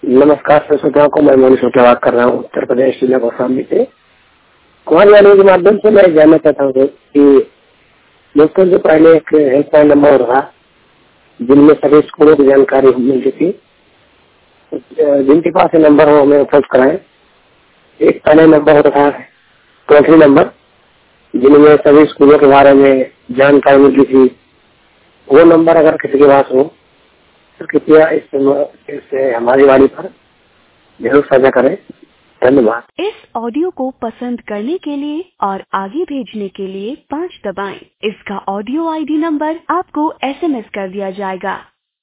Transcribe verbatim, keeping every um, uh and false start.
नमस्कार सर, श्रोताओं को मैं मोनी सोटे बात कर रहा हूँ उत्तर प्रदेश जिला कौशाम्बी से। कुमार वाले के माध्यम से मैं जानना चाहता हूँ कि दोस्तों जो पहले एक हेल्पलाइन नंबर रहा जिनमें सभी स्कूलों की जानकारी मिलती थी, जिनके पास ये नंबर हो हमें उपलब्ध कराएं। एक पहले नंबर होता था टोल फ्री नंबर जिनमें सभी स्कूलों के बारे में जानकारी मिलती थी। वो नंबर अगर किसी के पास हो तो कृपया इस, इस हमारी वाणी पर जरूर साझा करें। धन्यवाद। इस ऑडियो को पसंद करने के लिए और आगे भेजने के लिए पाँच दबाएं। इसका ऑडियो आईडी नंबर आपको एसएमएस कर दिया जाएगा।